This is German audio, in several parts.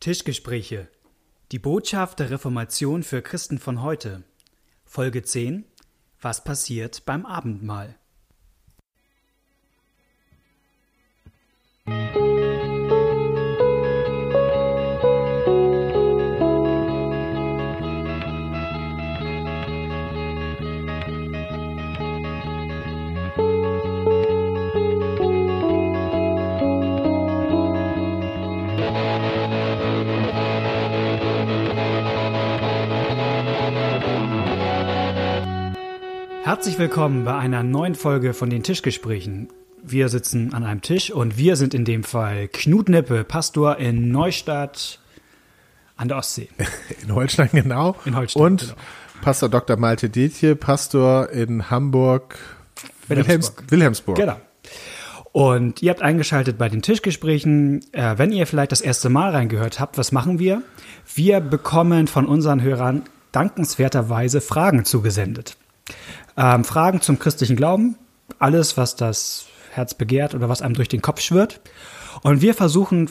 Tischgespräche. Die Botschaft der Reformation für Christen von heute. Folge 10. Was passiert beim Abendmahl? Herzlich willkommen bei einer neuen Folge von den Tischgesprächen. Wir sitzen an einem Tisch und wir sind in dem Fall Knut Nippe, Pastor in Neustadt an der Ostsee. In Holstein, genau. In Holstein, und genau. Pastor Dr. Malte Dietje, Pastor in Hamburg, Wilhelmsburg. Genau. Und ihr habt eingeschaltet bei den Tischgesprächen. Wenn ihr vielleicht das erste Mal reingehört habt, was machen wir? Wir bekommen von unseren Hörern dankenswerterweise Fragen zugesendet. Fragen zum christlichen Glauben, alles, was das Herz begehrt oder was einem durch den Kopf schwirrt. Und wir versuchen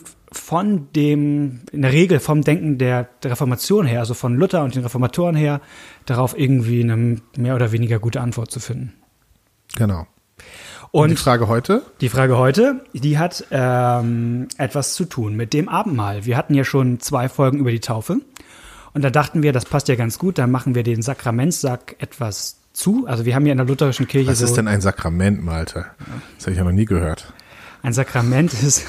in der Regel vom Denken der Reformation her, also von Luther und den Reformatoren her, darauf irgendwie eine mehr oder weniger gute Antwort zu finden. Genau. Und die Frage heute? Die Frage heute, die hat etwas zu tun mit dem Abendmahl. Wir hatten ja schon 2 Folgen über die Taufe. Und da dachten wir, das passt ja ganz gut, dann machen wir den Sakramentssack etwas zu. Also wir haben ja in der lutherischen Kirche Was ist denn ein Sakrament, Malte? Das habe ich ja noch nie gehört. Ein Sakrament ist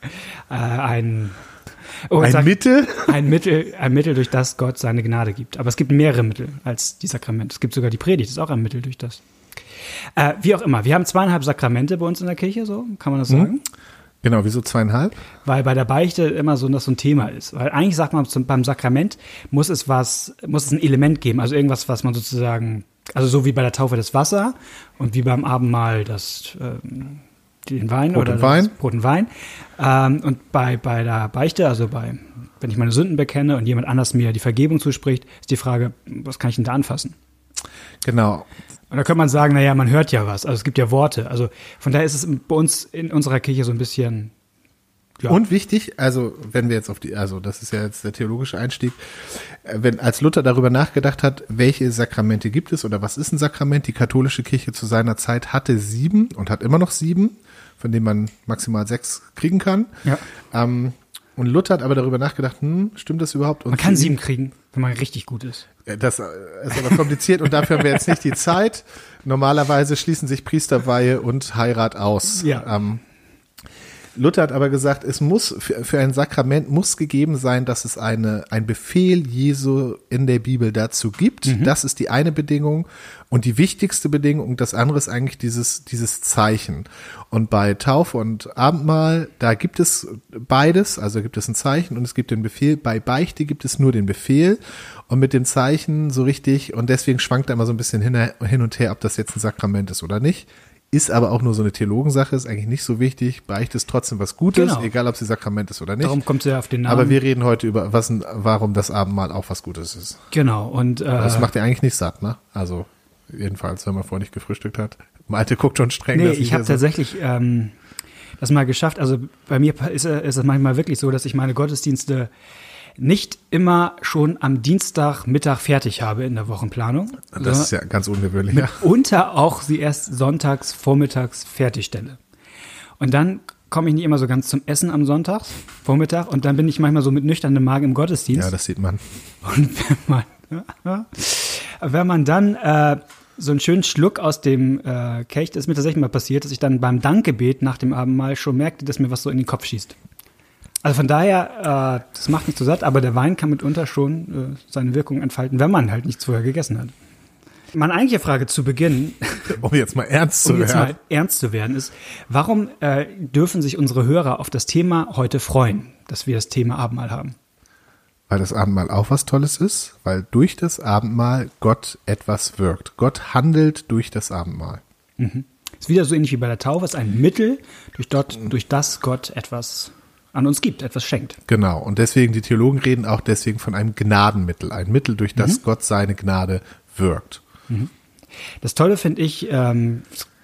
ein Mittel? Ein Mittel, durch das Gott seine Gnade gibt. Aber es gibt mehrere Mittel als die Sakramente. Es gibt sogar die Predigt, das ist auch ein Mittel durch das. Wie auch immer, wir haben 2,5 Sakramente bei uns in der Kirche, so kann man das sagen. Genau, wieso 2,5? Weil bei der Beichte immer so das so ein Thema ist. Weil eigentlich sagt man, beim Sakrament muss es ein Element geben, also irgendwas, was man sozusagen, also so wie bei der Taufe das Wasser und wie beim Abendmahl den Wein Brot oder und Wein. Brot und Wein. Und bei der Beichte, also wenn ich meine Sünden bekenne und jemand anders mir die Vergebung zuspricht, ist die Frage, was kann ich denn da anfassen? Genau. Und da könnte man sagen, naja, man hört ja was, also es gibt ja Worte. Also von daher ist es bei uns in unserer Kirche so ein bisschen. Ja. Und wichtig, also wenn wir jetzt das ist ja jetzt der theologische Einstieg, wenn als Luther darüber nachgedacht hat, welche Sakramente gibt es oder was ist ein Sakrament, die katholische Kirche zu seiner Zeit hatte 7 und hat immer noch 7, von denen man maximal 6 kriegen kann. Ja. Und Luther hat aber darüber nachgedacht, stimmt das überhaupt? Und man kann 7 kriegen, wenn man richtig gut ist. Das ist aber kompliziert und dafür haben wir jetzt nicht die Zeit. Normalerweise schließen sich Priesterweihe und Heirat aus. Ja. Luther hat aber gesagt, es muss für ein Sakrament muss gegeben sein, dass es ein Befehl Jesu in der Bibel dazu gibt. Das ist die eine Bedingung. Und die wichtigste Bedingung, das andere ist eigentlich dieses Zeichen. Und bei Taufe und Abendmahl, da gibt es beides, also gibt es ein Zeichen und es gibt den Befehl. Bei Beichte gibt es nur den Befehl und mit dem Zeichen so richtig. Und deswegen schwankt da immer so ein bisschen hin und her, ob das jetzt ein Sakrament ist oder nicht. Ist aber auch nur so eine Theologensache, ist eigentlich nicht so wichtig. Beichte ist trotzdem was Gutes, genau. Egal ob sie Sakrament ist oder nicht. Darum kommt sie ja auf den Namen. Aber wir reden heute über warum das Abendmahl auch was Gutes ist. Genau. Und das macht ja eigentlich nicht satt, ne? Also jedenfalls, wenn man vorher nicht gefrühstückt hat. Malte guckt schon streng. Nee, ich habe tatsächlich das mal geschafft. Also bei mir ist es manchmal wirklich so, dass ich meine Gottesdienste nicht immer schon am Dienstagmittag fertig habe in der Wochenplanung. Das ist ja ganz ungewöhnlich. Mitunter auch sie erst sonntags, vormittags fertigstelle. Und dann komme ich nicht immer so ganz zum Essen am Vormittag und dann bin ich manchmal so mit nüchternem Magen im Gottesdienst. Ja, das sieht man. Und wenn man dann so einen schönen Schluck aus dem Kelch, das ist mir tatsächlich mal passiert, dass ich dann beim Dankgebet nach dem Abendmahl schon merkte, dass mir was so in den Kopf schießt. Also von daher, das macht nicht so satt, aber der Wein kann mitunter schon seine Wirkung entfalten, wenn man halt nichts vorher gegessen hat. Meine eigentliche Frage zu Beginn, um jetzt mal ernst zu werden, ist, warum dürfen sich unsere Hörer auf das Thema heute freuen, dass wir das Thema Abendmahl haben? Weil das Abendmahl auch was Tolles ist, weil durch das Abendmahl Gott etwas wirkt. Gott handelt durch das Abendmahl. Ist wieder so ähnlich wie bei der Taufe, ist ein Mittel, durch das Gott etwas an uns gibt, etwas schenkt. Genau, und deswegen, die Theologen reden auch deswegen von einem Gnadenmittel, ein Mittel, durch das Gott seine Gnade wirkt. Das Tolle finde ich,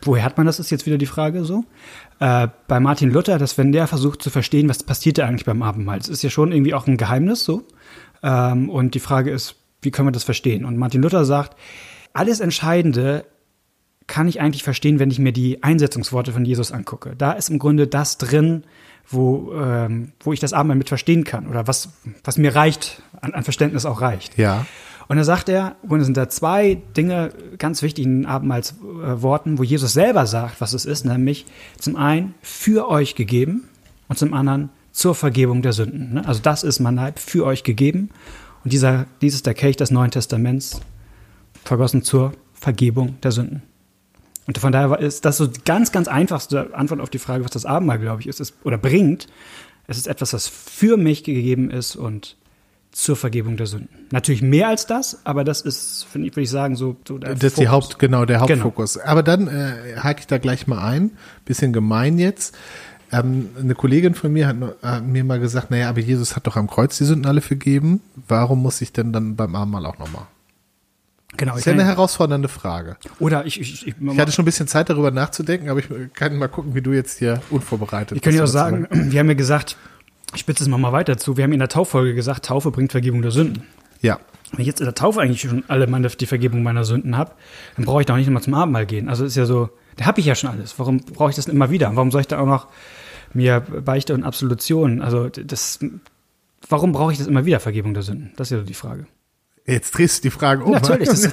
woher hat man das, ist jetzt wieder die Frage so. Bei Martin Luther, dass wenn der versucht zu verstehen, was passierte eigentlich beim Abendmahl, das ist ja schon irgendwie auch ein Geheimnis so. Und die Frage ist, wie können wir das verstehen? Und Martin Luther sagt, alles Entscheidende kann ich eigentlich verstehen, wenn ich mir die Einsetzungsworte von Jesus angucke. Da ist im Grunde das drin, wo ich das Abendmahl mit verstehen kann oder was mir reicht, an Verständnis auch reicht. Ja. Und dann sagt er, und es sind da zwei Dinge ganz wichtig in Abendmahlsworten, wo Jesus selber sagt, was es ist, nämlich zum einen für euch gegeben und zum anderen zur Vergebung der Sünden. Also das ist mein Leib für euch gegeben und dies ist der Kelch des Neuen Testaments, vergossen zur Vergebung der Sünden. Und von daher ist das so die ganz, ganz einfachste Antwort auf die Frage, was das Abendmahl, glaube ich, ist oder bringt. Es ist etwas, das für mich gegeben ist und zur Vergebung der Sünden. Natürlich mehr als das, aber das ist, würde ich sagen, so der Das ist der Hauptfokus. Genau. Aber dann hake ich da gleich mal ein, bisschen gemein jetzt. Eine Kollegin von mir hat mir mal gesagt, naja, aber Jesus hat doch am Kreuz die Sünden alle vergeben. Warum muss ich denn dann beim Abendmahl auch nochmal? Genau, das ist ja eine herausfordernde Frage. Oder ich hatte schon ein bisschen Zeit, darüber nachzudenken, aber ich kann mal gucken, wie du jetzt hier unvorbereitet bist. Ich kann ja auch sagen, wir haben ja gesagt, ich spitze es mal weiter zu, wir haben in der Tauffolge gesagt, Taufe bringt Vergebung der Sünden. Ja. Wenn ich jetzt in der Taufe eigentlich schon die Vergebung meiner Sünden habe, dann brauche ich doch nicht nochmal zum Abendmahl gehen. Also ist ja so, da habe ich ja schon alles. Warum brauche ich das denn immer wieder? Warum soll ich da auch noch mir Beichte und Absolution? Also warum brauche ich das immer wieder, Vergebung der Sünden? Das ist ja so die Frage. Jetzt drehst du die Frage um. Natürlich, das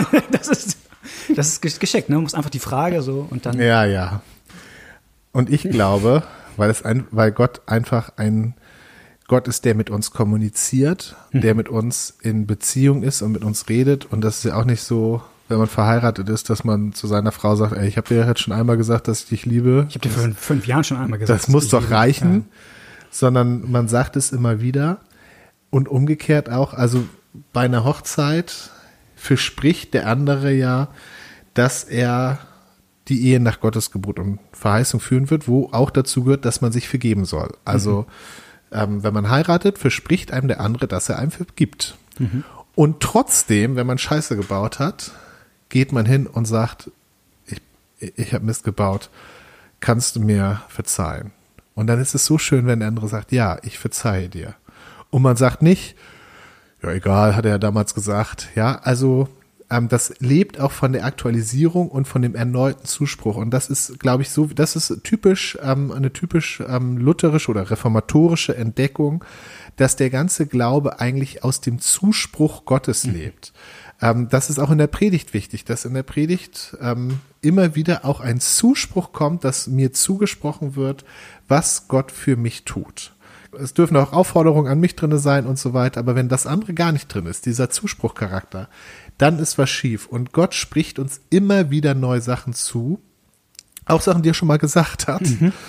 ist geschickt, ne? Du musst einfach die Frage so und dann. Ja. Und ich glaube, weil Gott einfach ein Gott ist, der mit uns kommuniziert, der mit uns in Beziehung ist und mit uns redet. Und das ist ja auch nicht so, wenn man verheiratet ist, dass man zu seiner Frau sagt, ey, ich habe dir jetzt schon einmal gesagt, dass ich dich liebe. Ich habe dir vor 5 Jahren schon einmal gesagt. Das muss doch reichen, sondern man sagt es immer wieder. Und umgekehrt auch, also bei einer Hochzeit verspricht der andere ja, dass er die Ehe nach Gottes Gebot und Verheißung führen wird, wo auch dazu gehört, dass man sich vergeben soll. Also wenn man heiratet, verspricht einem der andere, dass er einem vergibt. Und trotzdem, wenn man Scheiße gebaut hat, geht man hin und sagt, ich habe Mist gebaut, kannst du mir verzeihen? Und dann ist es so schön, wenn der andere sagt, ja, ich verzeihe dir. Und man sagt nicht, ja egal, hat er ja damals gesagt. Ja, also das lebt auch von der Aktualisierung und von dem erneuten Zuspruch. Und das ist, glaube ich, das ist typisch eine typisch lutherische oder reformatorische Entdeckung, dass der ganze Glaube eigentlich aus dem Zuspruch Gottes lebt. Das ist auch in der Predigt wichtig, dass in der Predigt immer wieder auch ein Zuspruch kommt, dass mir zugesprochen wird, was Gott für mich tut. Es dürfen auch Aufforderungen an mich drin sein und so weiter, aber wenn das andere gar nicht drin ist, dieser Zuspruchcharakter, dann ist was schief. Und Gott spricht uns immer wieder neue Sachen zu, auch Sachen, die er schon mal gesagt hat,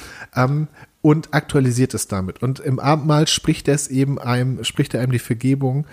und aktualisiert es damit. Und im Abendmahl spricht er einem die Vergebung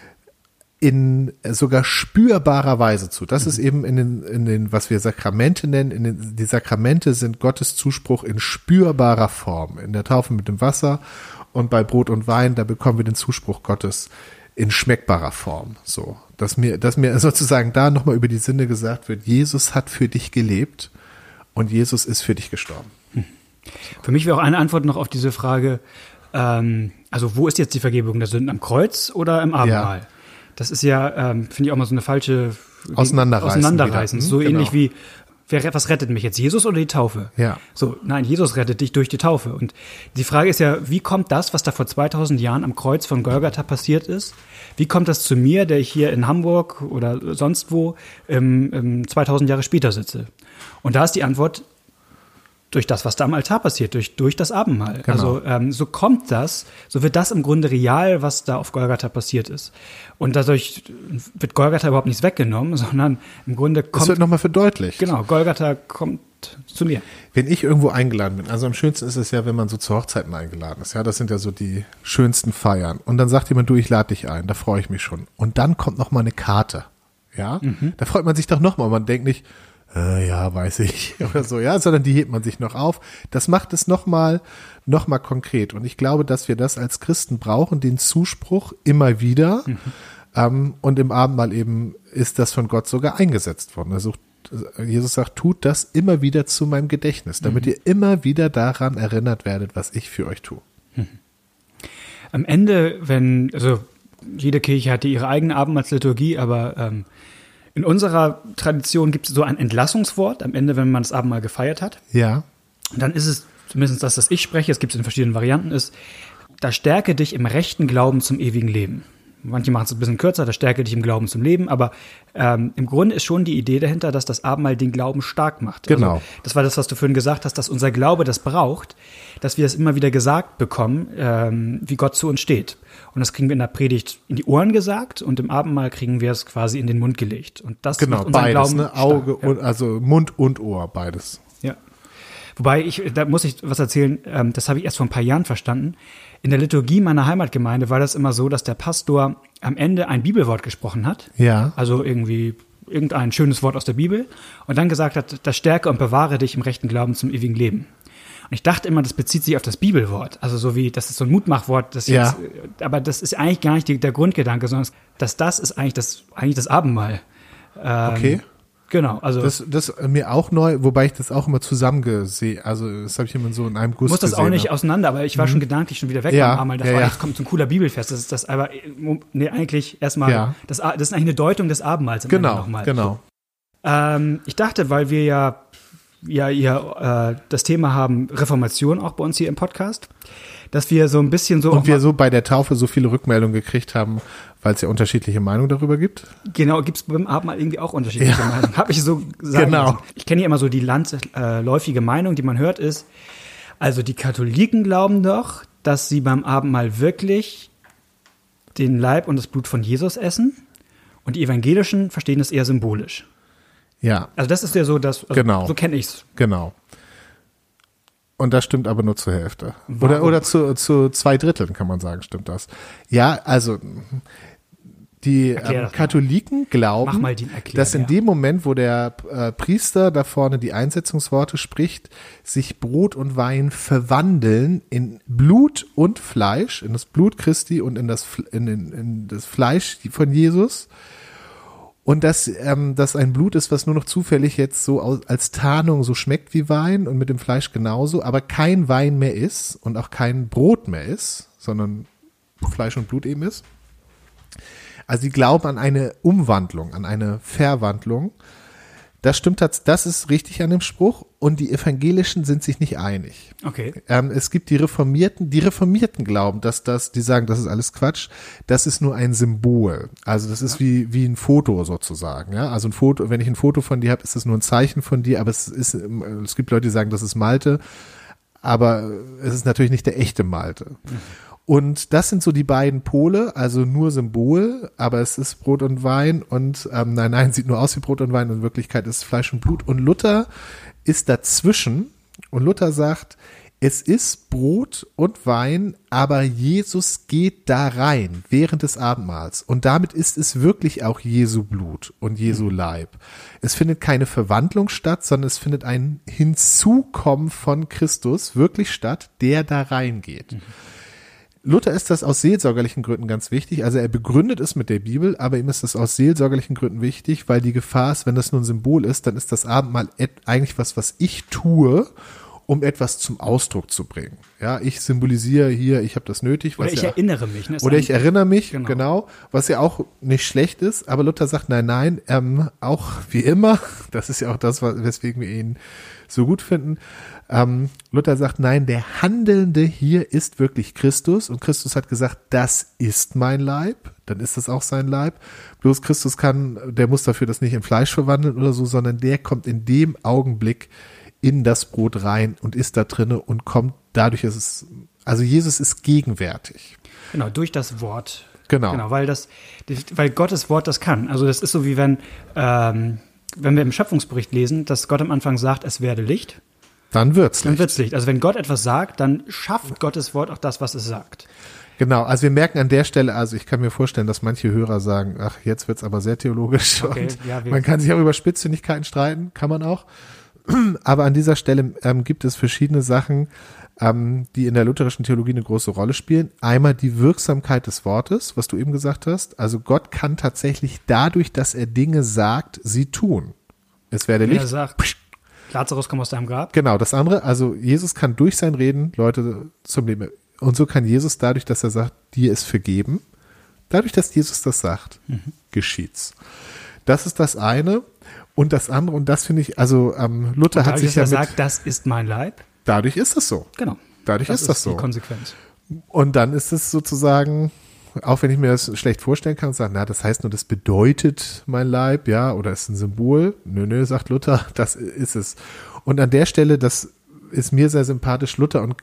in sogar spürbarer Weise zu. Das ist eben in den, was wir Sakramente nennen, die Sakramente sind Gottes Zuspruch in spürbarer Form. In der Taufe mit dem Wasser und bei Brot und Wein, da bekommen wir den Zuspruch Gottes in schmeckbarer Form. So, dass mir sozusagen da nochmal über die Sinne gesagt wird, Jesus hat für dich gelebt und Jesus ist für dich gestorben. Für mich wäre auch eine Antwort noch auf diese Frage, also wo ist jetzt die Vergebung der Sünden, am Kreuz oder im Abendmahl? Ja. Das ist ja, finde ich auch mal so eine falsche Auseinanderreißen. So genau. Ähnlich wie, was rettet mich jetzt, Jesus oder die Taufe? Ja. So, nein, Jesus rettet dich durch die Taufe. Und die Frage ist ja, wie kommt das, was da vor 2000 Jahren am Kreuz von Golgatha passiert ist, wie kommt das zu mir, der ich hier in Hamburg oder sonst wo 2000 Jahre später sitze? Und da ist die Antwort, durch das, was da am Altar passiert, durch das Abendmahl. Genau. Also so kommt das, so wird das im Grunde real, was da auf Golgatha passiert ist. Und dadurch wird Golgatha überhaupt nichts weggenommen, sondern im Grunde kommt... Es wird nochmal verdeutlicht. Genau, Golgatha kommt zu mir. Wenn ich irgendwo eingeladen bin, also am schönsten ist es ja, wenn man so zu Hochzeiten eingeladen ist. Ja, das sind ja so die schönsten Feiern. Und dann sagt jemand, du, ich lade dich ein, da freue ich mich schon. Und dann kommt nochmal eine Karte. Ja, da freut man sich doch nochmal. Man denkt nicht, ja, weiß ich, oder so, ja, sondern die hebt man sich noch auf. Das macht es noch mal konkret. Und ich glaube, dass wir das als Christen brauchen, den Zuspruch immer wieder. Und im Abendmahl eben ist das von Gott sogar eingesetzt worden. Er Jesus sagt, tut das immer wieder zu meinem Gedächtnis, damit ihr immer wieder daran erinnert werdet, was ich für euch tue. Am Ende, also jede Kirche hatte ihre eigene Abendmahlsliturgie, aber in unserer Tradition gibt es so ein Entlassungswort am Ende, wenn man das Abendmahl gefeiert hat. Ja. Und dann ist es, zumindest das ich spreche, es gibt es in verschiedenen Varianten, ist, da stärke dich im rechten Glauben zum ewigen Leben. Manche machen es ein bisschen kürzer, da stärke dich im Glauben zum Leben, aber im Grunde ist schon die Idee dahinter, dass das Abendmahl den Glauben stark macht. Genau. Also, das war das, was du vorhin gesagt hast, dass unser Glaube das braucht, dass wir es immer wieder gesagt bekommen, wie Gott zu uns steht. Und das kriegen wir in der Predigt in die Ohren gesagt und im Abendmahl kriegen wir es quasi in den Mund gelegt. Und das Genau, macht unseren beides, Glauben ne? Auge stark, ja. und, also Mund und Ohr, beides. Ja. Wobei, da muss ich was erzählen, das habe ich erst vor ein paar Jahren verstanden. In der Liturgie meiner Heimatgemeinde war das immer so, dass der Pastor am Ende ein Bibelwort gesprochen hat. Ja. Also irgendwie irgendein schönes Wort aus der Bibel. Und dann gesagt hat, das stärke und bewahre dich im rechten Glauben zum ewigen Leben. Und ich dachte immer, das bezieht sich auf das Bibelwort. Also so wie, das ist so ein Mutmachwort. Das jetzt, aber das ist eigentlich gar nicht der Grundgedanke, sondern das ist eigentlich das Abendmahl. Okay. Genau, also das mir auch neu, wobei ich das auch immer zusammengesehe. Also das habe ich immer so in einem Guss muss das gesehen. auch nicht auseinander, aber ich war schon gedanklich schon wieder weg Ja, beim Abendmahl. ja. Jetzt kommt so ein cooler Bibelfest. Das ist das, aber nee, eigentlich erstmal, das ist eigentlich eine Deutung des Abendmahls. Genau. Ich dachte, weil wir ja das Thema haben Reformation auch bei uns hier im Podcast, dass wir so ein bisschen so. Und wir so bei der Taufe so viele Rückmeldungen gekriegt haben, weil es ja unterschiedliche Meinungen darüber gibt. Genau, gibt es beim Abendmahl irgendwie auch unterschiedliche Meinungen. Habe ich so gesagt. Genau. Ich kenne ja immer so die landläufige Meinung, die man hört, ist, also die Katholiken glauben doch, dass sie beim Abendmahl wirklich den Leib und das Blut von Jesus essen und die Evangelischen verstehen das eher symbolisch. Ja. Also das ist ja so, Genau. So kenne ich's. Genau. Und das stimmt aber nur zur Hälfte. Oder zu 2/3 kann man sagen, stimmt das. Ja, also die Katholiken glauben, dass in dem Moment, wo der Priester da vorne die Einsetzungsworte spricht, sich Brot und Wein verwandeln in Blut und Fleisch, in das Blut Christi und in das Fleisch von Jesus. Und dass das ein Blut ist, was nur noch zufällig jetzt so als Tarnung so schmeckt wie Wein und mit dem Fleisch genauso, aber kein Wein mehr ist und auch kein Brot mehr ist, sondern Fleisch und Blut eben ist. Also die glauben an eine Umwandlung, an eine Verwandlung. Das stimmt, das ist richtig an dem Spruch. Und die Evangelischen sind sich nicht einig. Okay. Es gibt die Reformierten glauben, die sagen, das ist alles Quatsch. Das ist nur ein Symbol. Also das ist wie ein Foto sozusagen. Ja, also ein Foto, wenn ich ein Foto von dir habe, ist das nur ein Zeichen von dir. Aber es gibt Leute, die sagen, das ist Malte. Aber es ist natürlich nicht der echte Malte. Und das sind so die beiden Pole, also nur Symbol, aber es ist Brot und Wein und nein, sieht nur aus wie Brot und Wein und in Wirklichkeit ist es Fleisch und Blut. Und Luther ist dazwischen und Luther sagt, es ist Brot und Wein, aber Jesus geht da rein während des Abendmahls und damit ist es wirklich auch Jesu Blut und Jesu Leib. Es findet keine Verwandlung statt, sondern es findet ein Hinzukommen von Christus wirklich statt, der da reingeht. Luther ist das aus seelsorgerlichen Gründen ganz wichtig. Also er begründet es mit der Bibel, aber ihm ist das aus seelsorgerlichen Gründen wichtig, weil die Gefahr ist, wenn das nur ein Symbol ist, dann ist das Abendmahl eigentlich was ich tue, um etwas zum Ausdruck zu bringen. Ja, ich symbolisiere hier, ich habe das nötig. Oder ich erinnere mich. Ne? Oder ich erinnere mich, genau, was ja auch nicht schlecht ist. Aber Luther sagt, nein, auch wie immer, das ist ja auch das, weswegen wir ihn so gut finden. Luther sagt, nein, der Handelnde hier ist wirklich Christus und Christus hat gesagt, das ist mein Leib, dann ist das auch sein Leib. Bloß Christus der muss dafür das nicht in Fleisch verwandeln oder so, sondern der kommt in dem Augenblick in das Brot rein und ist da drinne und kommt dadurch, also Jesus ist gegenwärtig. Genau, durch das Wort. Genau, weil Gottes Wort das kann. Also das ist so wie wenn wir im Schöpfungsbericht lesen, dass Gott am Anfang sagt, es werde Licht. Dann wird's Licht. Also wenn Gott etwas sagt, dann schafft Gottes Wort auch das, was es sagt. Genau, also wir merken an der Stelle, also ich kann mir vorstellen, dass manche Hörer sagen, ach, jetzt wird's aber sehr theologisch. Okay, und man kann sich auch über Spitzfindigkeiten streiten, kann man auch. Aber an dieser Stelle gibt es verschiedene Sachen, die in der lutherischen Theologie eine große Rolle spielen. Einmal die Wirksamkeit des Wortes, was du eben gesagt hast. Also Gott kann tatsächlich dadurch, dass er Dinge sagt, sie tun. es werde Wenn Licht. er sagt, Lazarus, komm aus deinem Grab. Genau, das andere, also Jesus kann durch sein Reden Leute zum Leben. Und so kann Jesus dadurch, dass er sagt, dir ist vergeben, dadurch, dass Jesus das sagt, geschieht's. Das ist das eine. Und das andere, und das finde ich, also Luther hat sich ja dass er sagt, das ist mein Leib. dadurch ist es so. Genau. Dadurch ist das so. Die Konsequenz. Und dann ist es sozusagen, auch wenn ich mir das schlecht vorstellen kann und sage, na, das heißt nur, das bedeutet mein Leib, ja, oder ist ein Symbol. Nö, sagt Luther, das ist es. Und an der Stelle, das ist mir sehr sympathisch, Luther und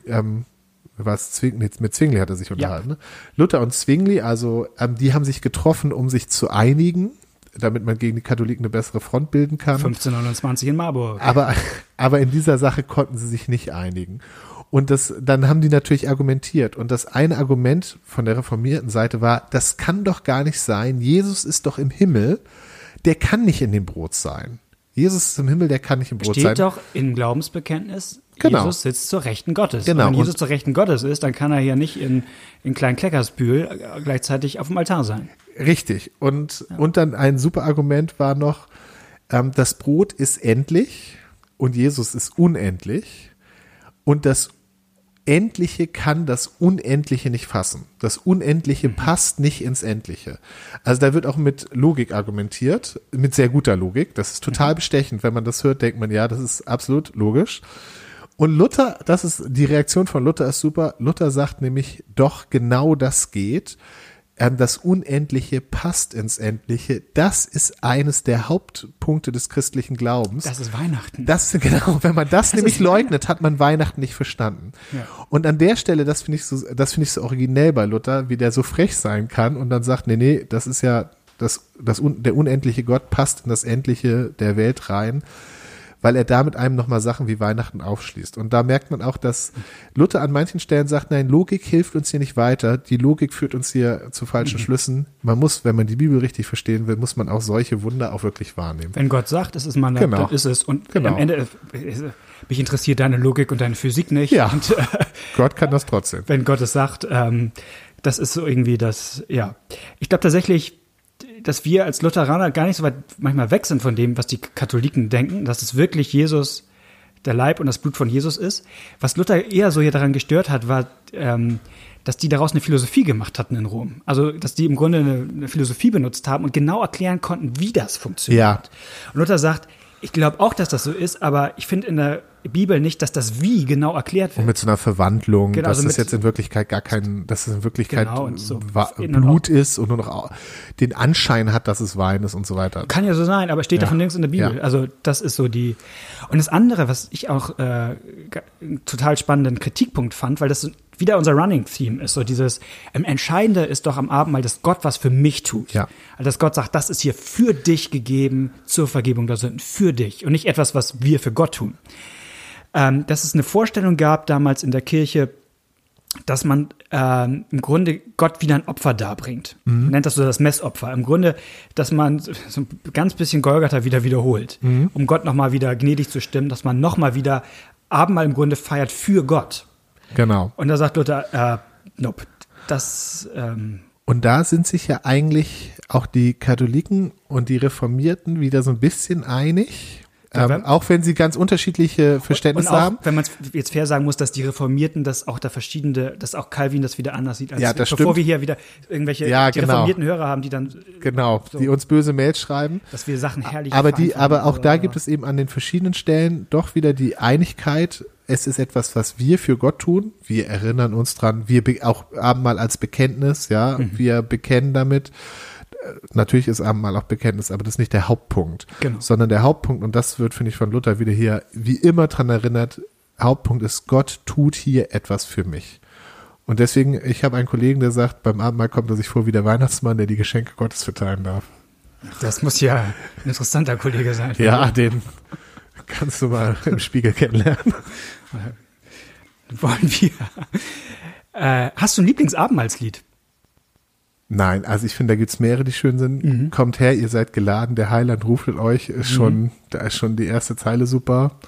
mit Zwingli hat er sich unterhalten. Ne? Luther und Zwingli, also die haben sich getroffen, um sich zu einigen, damit man gegen die Katholiken eine bessere Front bilden kann. 1529 in Marburg. Aber in dieser Sache konnten sie sich nicht einigen. Und dann haben die natürlich argumentiert. Und das eine Argument von der reformierten Seite war, das kann doch gar nicht sein. Jesus ist doch im Himmel. Der kann nicht in dem Brot sein. Jesus ist im Himmel, der kann nicht im Brot sein. Steht doch im Glaubensbekenntnis, Genau. Jesus sitzt zur Rechten Gottes. Genau. Und wenn Jesus zur Rechten Gottes ist, dann kann er ja nicht in Klein-Kleckersbühl gleichzeitig auf dem Altar sein. Richtig. Und dann ein super Argument war noch, das Brot ist endlich und Jesus ist unendlich. Und das Endliche kann das Unendliche nicht fassen. Das Unendliche passt nicht ins Endliche. Also da wird auch mit Logik argumentiert, mit sehr guter Logik. Das ist total bestechend. Wenn man das hört, denkt man, ja, das ist absolut logisch. Und Luther, die Reaktion von Luther ist super. Luther sagt nämlich, doch genau das geht. Das Unendliche passt ins Endliche. Das ist eines der Hauptpunkte des christlichen Glaubens. Das ist Weihnachten. Genau, wenn man das nämlich leugnet, hat man Weihnachten nicht verstanden. Ja. Und an der Stelle, das finde ich so originell bei Luther, wie der so frech sein kann und dann sagt, nee, das ist ja, der unendliche Gott passt in das Endliche der Welt rein, weil er damit einem nochmal Sachen wie Weihnachten aufschließt. Und da merkt man auch, dass Luther an manchen Stellen sagt, nein, Logik hilft uns hier nicht weiter. Die Logik führt uns hier zu falschen Schlüssen. Man muss, wenn man die Bibel richtig verstehen will, muss man auch solche Wunder auch wirklich wahrnehmen. Wenn Gott sagt, es ist mein Leib, Genau. dann ist es. Und Genau. am Ende, mich interessiert deine Logik und deine Physik nicht. Ja, Und, Gott kann das trotzdem. wenn Gott es sagt, das ist so irgendwie das, ja. Ich glaube tatsächlich, dass wir als Lutheraner gar nicht so weit manchmal weg sind von dem, was die Katholiken denken, dass es wirklich Jesus, der Leib und das Blut von Jesus ist. Was Luther eher so hier daran gestört hat, war, dass die daraus eine Philosophie gemacht hatten in Rom. Also, dass die im Grunde eine Philosophie benutzt haben und genau erklären konnten, wie das funktioniert. Ja. Und Luther sagt, ich glaube auch, dass das so ist, aber ich finde in der Bibel nicht, dass das Wie genau erklärt wird. Und mit so einer Verwandlung, Genau, dass also das jetzt in Wirklichkeit dass es in Wirklichkeit Genau, und so Blut ist und nur noch den Anschein hat, dass es Wein ist und so weiter. Kann ja so sein, aber steht Ja. davon nirgends in der Bibel. Ja. Also das ist so die. Und das andere, was ich auch total spannenden Kritikpunkt fand, weil das wieder unser Running-Theme ist, so dieses Entscheidende ist doch am Abendmahl, dass Gott was für mich tut. Ja. Also dass Gott sagt, das ist hier für dich gegeben, zur Vergebung der Sünden, für dich und nicht etwas, was wir für Gott tun. Dass es eine Vorstellung gab damals in der Kirche, dass man im Grunde Gott wieder ein Opfer darbringt. Man nennt das so das Messopfer. Im Grunde, dass man so ein ganz bisschen Golgatha wieder wiederholt, um Gott nochmal wieder gnädig zu stimmen, dass man nochmal wieder Abendmahl im Grunde feiert für Gott. Genau. Und da sagt Luther, nope, das Und da sind sich ja eigentlich auch die Katholiken und die Reformierten wieder so ein bisschen einig. Auch wenn sie ganz unterschiedliche Verständnisse und auch, haben. wenn man es jetzt fair sagen muss, dass die Reformierten, dass auch dass auch Calvin das wieder anders sieht, als Ja, das bevor stimmt. wir hier wieder irgendwelche die reformierten Hörer haben, die dann Genau, so, die uns böse Mails schreiben. dass wir Sachen herrlich Aber auch da gibt es eben an den verschiedenen Stellen doch wieder die Einigkeit. Es ist etwas, was wir für Gott tun. Wir erinnern uns dran. Wir auch Abendmahl als Bekenntnis, ja. Wir bekennen damit. Natürlich ist Abendmahl auch Bekenntnis, aber das ist nicht der Hauptpunkt. Genau. Sondern der Hauptpunkt, und das wird, finde ich, von Luther wieder hier wie immer dran erinnert, Hauptpunkt ist, Gott tut hier etwas für mich. Und deswegen, ich habe einen Kollegen, der sagt, beim Abendmahl kommt er sich vor wie der Weihnachtsmann, der die Geschenke Gottes verteilen darf. Das muss ja ein interessanter Kollege sein. Ja, den kannst du mal im Spiegel kennenlernen. Wollen wir. Hast du ein Lieblingsabendmahlslied? Nein, also ich finde, da gibt's mehrere, die schön sind. Kommt her, ihr seid geladen, der Heiland rufet euch, da ist schon die erste Zeile super.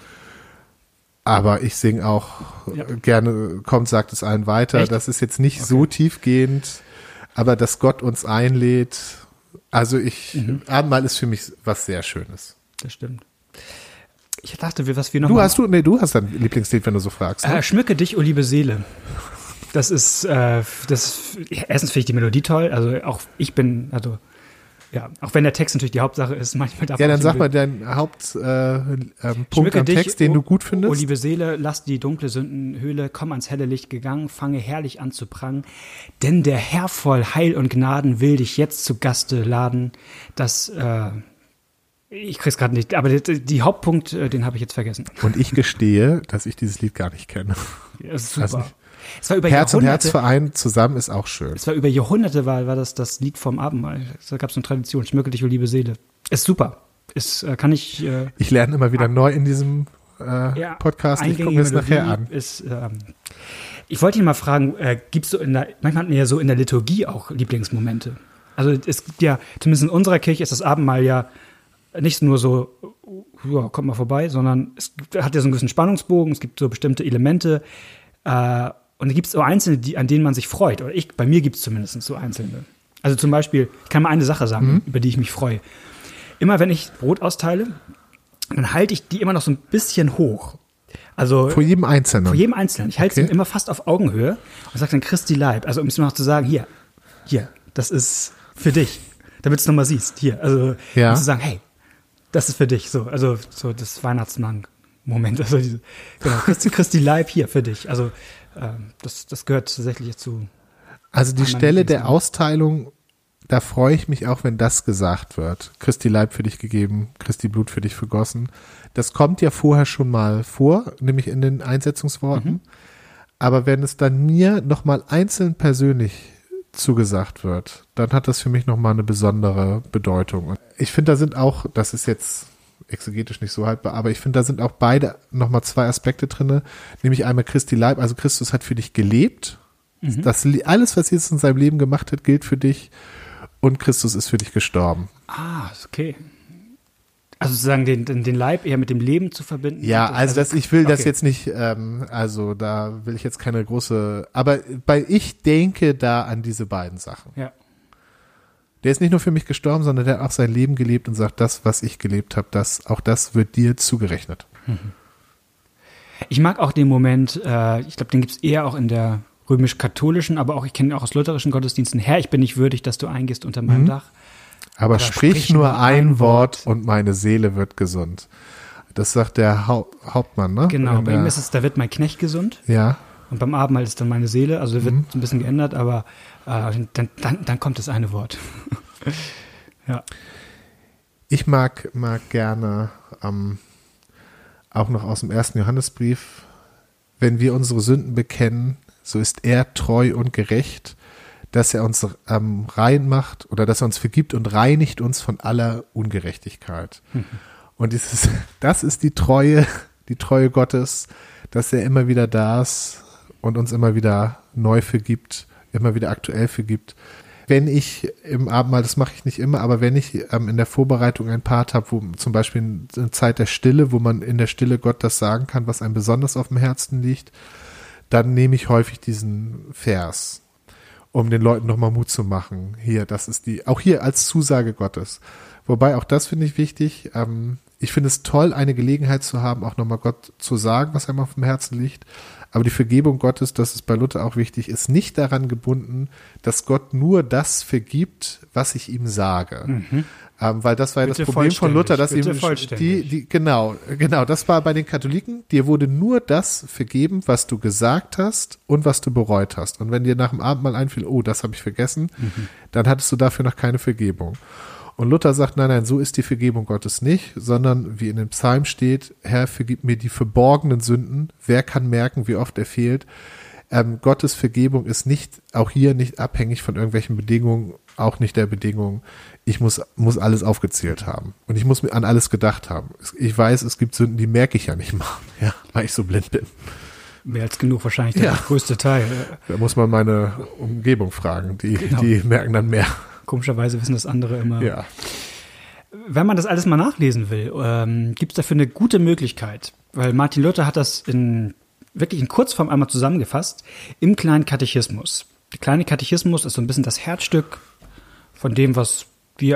Aber ich singe auch gerne, kommt, sagt es allen weiter. Echt? Das ist jetzt nicht so tiefgehend, aber dass Gott uns einlädt. Also Abendmahl ist für mich was sehr Schönes. Das stimmt. Ich dachte, was wir noch Du hast dein Lieblingslied, wenn du so fragst. Ne? Schmücke dich, o liebe Seele. Das ist, erstens finde ich die Melodie toll. Also auch ich bin, ja, auch wenn der Text natürlich die Hauptsache ist, manchmal darf Ja, dann sag mal deinen Hauptpunkt am Text, den du gut findest. O liebe Seele, lass die dunkle Sündenhöhle, komm ans helle Licht gegangen, fange herrlich an zu prangen, denn der Herr voll Heil und Gnaden will dich jetzt zu Gaste laden. Das, ich krieg's gerade nicht, aber die Hauptpunkt, den habe ich jetzt vergessen. Und ich gestehe, dass ich dieses Lied gar nicht kenne. Ja, das ist super. Also Es war über Herz und Jahrhunderte, Herz vereint zusammen ist auch schön. es war über Jahrhunderte war das Lied vom Abendmahl. Da gab es eine Tradition, schmücke dich, o liebe Seele. Ist super. Ist, kann ich, Ich lerne immer wieder neu in diesem Podcast. Ich gucke mir das nachher an. Ist, ich wollte ihn mal fragen, gibt's so manchmal hat man ja so in der Liturgie auch Lieblingsmomente. Also es gibt ja, zumindest in unserer Kirche ist das Abendmahl ja nicht nur so, ja, kommt mal vorbei, sondern es hat ja so einen gewissen Spannungsbogen, es gibt so bestimmte Elemente, und da gibt es so einzelne, an denen man sich freut. Oder bei mir gibt es zumindest so einzelne. Also zum Beispiel, ich kann mal eine Sache sagen, über die ich mich freue. Immer wenn ich Brot austeile, dann halte ich die immer noch so ein bisschen hoch. Also Vor jedem Einzelnen. Vor jedem Einzelnen. Ich halte sie immer fast auf Augenhöhe und sage dann Christi Leib. Also um es mir noch zu sagen, hier, das ist für dich. Damit du es nochmal siehst. Hier, also um zu sagen, hey, das ist für dich. So, also so das Weihnachtsmann-Moment. Also genau, Christi Leib hier für dich. Also das gehört tatsächlich zu. Also die Stelle der Austeilung, da freue ich mich auch, wenn das gesagt wird. Christi Leib für dich gegeben, Christi Blut für dich vergossen. Das kommt ja vorher schon mal vor, nämlich in den Einsetzungsworten. Aber wenn es dann mir nochmal einzeln persönlich zugesagt wird, dann hat das für mich nochmal eine besondere Bedeutung. Und ich finde, da sind auch, das ist jetzt exegetisch nicht so haltbar, aber ich finde, da sind auch beide nochmal zwei Aspekte drinne, nämlich einmal Christi Leib, also Christus hat für dich gelebt. Das, alles, was Jesus in seinem Leben gemacht hat, gilt für dich und Christus ist für dich gestorben. Ah, okay. Also sozusagen den Leib eher mit dem Leben zu verbinden? Ja, ich will das jetzt nicht, also da will ich jetzt keine große, aber ich denke da an diese beiden Sachen. Ja. Der ist nicht nur für mich gestorben, sondern der hat auch sein Leben gelebt und sagt, das, was ich gelebt habe, auch das wird dir zugerechnet. Ich mag auch den Moment, ich glaube, den gibt es eher auch in der römisch-katholischen, aber auch, ich kenne ihn auch aus lutherischen Gottesdiensten. Herr, ich bin nicht würdig, dass du eingehst unter meinem Dach. Aber sprich nur ein Wort und meine Seele wird gesund. Das sagt der Hauptmann, ne? Genau, bei ihm ist es, da wird mein Knecht gesund. Ja. Und beim Abendmahl ist dann meine Seele, also wird ein bisschen geändert, aber dann kommt das eine Wort. Ja. Ich mag gerne auch noch aus dem 1. Johannesbrief, wenn wir unsere Sünden bekennen, so ist er treu und gerecht, dass er uns rein macht oder dass er uns vergibt und reinigt uns von aller Ungerechtigkeit. Und das ist die Treue Gottes, dass er immer wieder da ist und uns immer wieder neu vergibt, immer wieder aktuell vergibt. Wenn ich im Abendmahl, das mache ich nicht immer, aber wenn ich in der Vorbereitung ein Part habe, wo zum Beispiel eine Zeit der Stille, wo man in der Stille Gott das sagen kann, was einem besonders auf dem Herzen liegt, dann nehme ich häufig diesen Vers, um den Leuten nochmal Mut zu machen. Hier, das ist auch hier als Zusage Gottes. Wobei, auch das finde ich wichtig. Ich finde es toll, eine Gelegenheit zu haben, auch nochmal Gott zu sagen, was einem auf dem Herzen liegt. Aber die Vergebung Gottes, das ist bei Luther auch wichtig, ist nicht daran gebunden, dass Gott nur das vergibt, was ich ihm sage. Weil das war ja das Problem von Luther, dass ihm genau, das war bei den Katholiken, dir wurde nur das vergeben, was du gesagt hast und was du bereut hast. Und wenn dir nach dem Abendmahl einfiel, oh, das habe ich vergessen, dann hattest du dafür noch keine Vergebung. Und Luther sagt, nein, so ist die Vergebung Gottes nicht, sondern wie in dem Psalm steht, Herr, vergib mir die verborgenen Sünden. Wer kann merken, wie oft er fehlt? Gottes Vergebung ist auch hier nicht abhängig von irgendwelchen Bedingungen, auch nicht der Bedingung, ich muss alles aufgezählt haben. Und ich muss mir an alles gedacht haben. Ich weiß, es gibt Sünden, die merke ich ja nicht mal, ja, weil ich so blind bin. Mehr als genug wahrscheinlich, der größte Teil. Da muss man meine Umgebung fragen, die merken dann mehr. Komischerweise wissen das andere immer. Ja. Wenn man das alles mal nachlesen will, gibt es dafür eine gute Möglichkeit. Weil Martin Luther hat das wirklich in Kurzform einmal zusammengefasst im kleinen Katechismus. Der kleine Katechismus ist so ein bisschen das Herzstück von dem, was wir als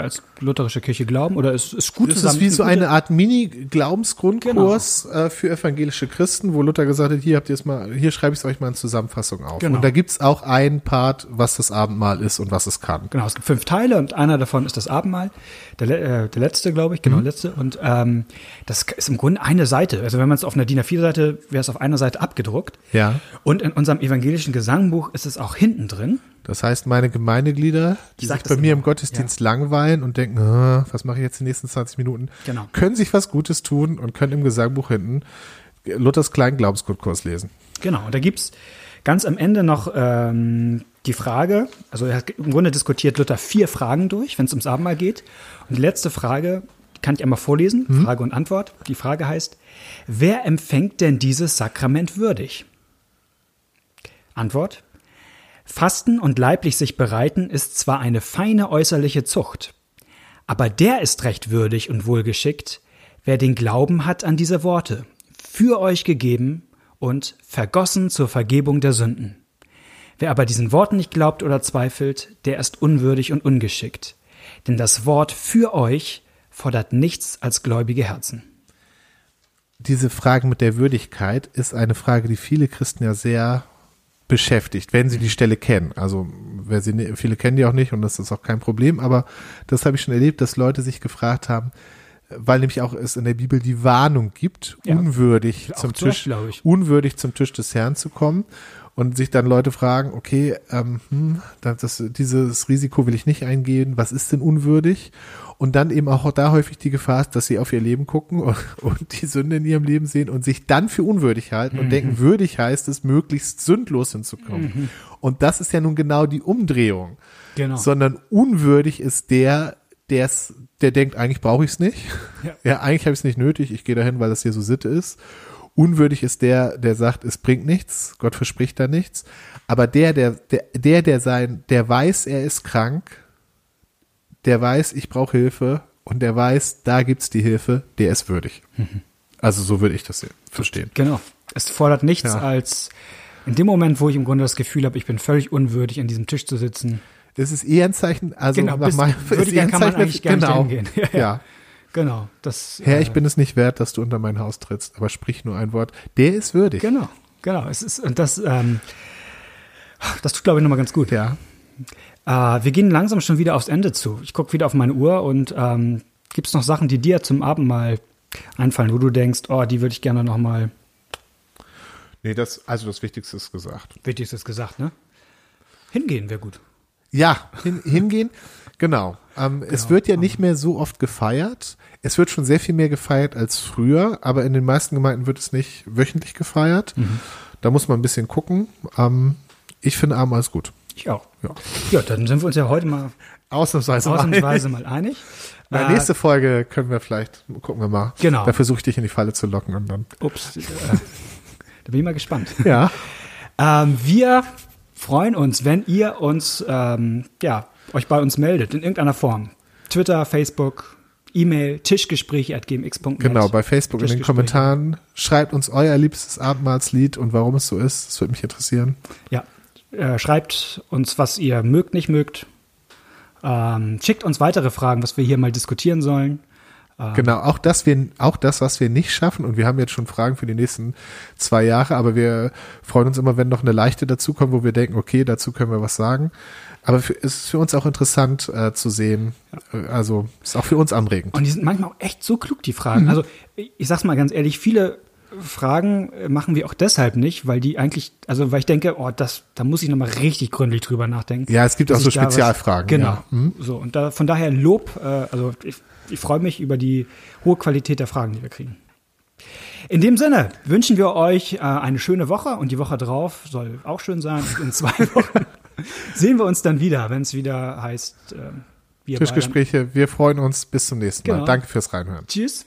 lutherische Kirche glauben oder ist gut Das zusammen. ist wie so eine Art Mini-Glaubensgrundkurs für evangelische Christen, wo Luther gesagt hat, hier habt ihr es mal, hier schreibe ich es euch mal in Zusammenfassung auf. Genau. Und da gibt's auch einen Part, was das Abendmahl ist und was es kann. Genau, es gibt 5 Teile und einer davon ist das Abendmahl. Der letzte, glaube ich, letzte. Und das ist im Grunde eine Seite. Also wenn man es auf einer DIN A4-Seite, wäre es auf einer Seite abgedruckt. Ja. Und in unserem evangelischen Gesangbuch ist es auch hinten drin. Das heißt, meine Gemeindeglieder, die sich bei mir im Gottesdienst langweilen und denken, was mache ich jetzt die nächsten 20 Minuten, Genau. können sich was Gutes tun und können im Gesangbuch hinten Luthers kleinen Glaubensgrundkurs lesen. Genau, und da gibt's ganz am Ende noch die Frage, also im Grunde diskutiert Luther 4 Fragen durch, wenn es ums Abendmahl geht. Und die letzte Frage, die kann ich einmal vorlesen, Frage und Antwort. Die Frage heißt, wer empfängt denn dieses Sakrament würdig? Antwort, Fasten und leiblich sich bereiten ist zwar eine feine äußerliche Zucht, aber der ist recht würdig und wohlgeschickt, wer den Glauben hat an diese Worte, für euch gegeben und vergossen zur Vergebung der Sünden. Wer aber diesen Worten nicht glaubt oder zweifelt, der ist unwürdig und ungeschickt. Denn das Wort für euch fordert nichts als gläubige Herzen. Diese Frage mit der Würdigkeit ist eine Frage, die viele Christen ja sehr beschäftigt, wenn sie die Stelle kennen. Also viele kennen die auch nicht und das ist auch kein Problem, aber das habe ich schon erlebt, dass Leute sich gefragt haben, weil nämlich auch es in der Bibel die Warnung gibt, unwürdig zum Tisch des Herrn zu kommen und sich dann Leute fragen, okay, dieses Risiko will ich nicht eingehen, was ist denn unwürdig? Und dann eben auch da häufig die Gefahr ist, dass sie auf ihr Leben gucken und die Sünde in ihrem Leben sehen und sich dann für unwürdig halten und denken, würdig heißt es, möglichst sündlos hinzukommen. Und das ist ja nun genau die Umdrehung. Genau. Sondern unwürdig ist der denkt, eigentlich brauche ich es nicht. Ja, eigentlich habe ich es nicht nötig, ich gehe dahin, weil das hier so Sitte ist. Unwürdig ist der sagt, es bringt nichts, Gott verspricht da nichts. Aber der weiß, er ist krank, der weiß, ich brauche Hilfe und der weiß, da gibt's die Hilfe, der ist würdig. Also so würde ich das verstehen. Genau. Es fordert nichts als in dem Moment, wo ich im Grunde das Gefühl habe, ich bin völlig unwürdig, an diesem Tisch zu sitzen. Es ist eher ein Zeichen, also genau, nach meinem würdiger kann man eigentlich gar nicht hingehen. Ja. Genau. Herr, ich bin es nicht wert, dass du unter mein Haus trittst, aber sprich nur ein Wort. Der ist würdig. Genau. Es ist, und das tut, glaube ich, nochmal ganz gut. Ja. Wir gehen langsam schon wieder aufs Ende zu. Ich gucke wieder auf meine Uhr und gibt es noch Sachen, die dir zum Abendmahl einfallen, wo du denkst, die würde ich gerne nochmal. Nee, das Wichtigste ist gesagt. Wichtigste ist gesagt, ne? Hingehen wäre gut. Ja, hingehen, genau. Es wird ja nicht mehr so oft gefeiert. Es wird schon sehr viel mehr gefeiert als früher, aber in den meisten Gemeinden wird es nicht wöchentlich gefeiert. Da muss man ein bisschen gucken. Ich finde Abendmahl ist gut. Ich auch. Ja, dann sind wir uns ja heute mal ausnahmsweise mal einig. Nächste Folge gucken wir mal. Genau. Da versuche ich dich in die Falle zu locken und dann. Ups, da bin ich mal gespannt. Ja. Wir freuen uns, wenn ihr uns, euch bei uns meldet, in irgendeiner Form. Twitter, Facebook, E-Mail, tischgespräche@gmx.net. Genau, bei Facebook in den Kommentaren. Schreibt uns euer liebstes Abendmahlslied und warum es so ist. Das würde mich interessieren. Ja. Schreibt uns, was ihr mögt, nicht mögt. Schickt uns weitere Fragen, was wir hier mal diskutieren sollen. Genau, auch das, was wir nicht schaffen, und wir haben jetzt schon Fragen für die nächsten 2 Jahre, aber wir freuen uns immer, wenn noch eine leichte dazukommt, wo wir denken, okay, dazu können wir was sagen. Aber es ist für uns auch interessant zu sehen, also ist auch für uns anregend. Und die sind manchmal auch echt so klug, die Fragen. Also ich sag's mal ganz ehrlich, viele Fragen machen wir auch deshalb nicht, weil die eigentlich, weil ich denke, da muss ich nochmal richtig gründlich drüber nachdenken. Ja, es gibt auch so Spezialfragen. Genau. Ja. So, und von daher Lob, ich freue mich über die hohe Qualität der Fragen, die wir kriegen. In dem Sinne wünschen wir euch eine schöne Woche und die Woche drauf soll auch schön sein. In 2 Wochen sehen wir uns dann wieder, wenn es wieder heißt, Tischgespräche. Wir freuen uns. Bis zum nächsten Mal. Genau. Danke fürs Reinhören. Tschüss.